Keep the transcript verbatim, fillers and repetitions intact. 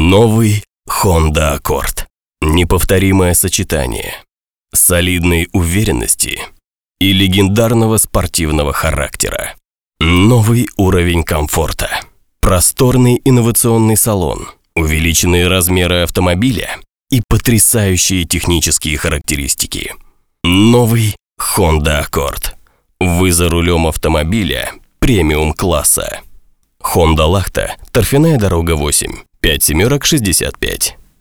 Новый Honda Accord. Неповторимое сочетание солидной уверенности и легендарного спортивного характера. Новый уровень комфорта. Просторный инновационный салон, увеличенные размеры автомобиля и потрясающие технические характеристики. Новый Honda Accord. Вы за рулем автомобиля премиум-класса. Honda Лахта, торфяная дорога восемь, пять семерок шестьдесят пять.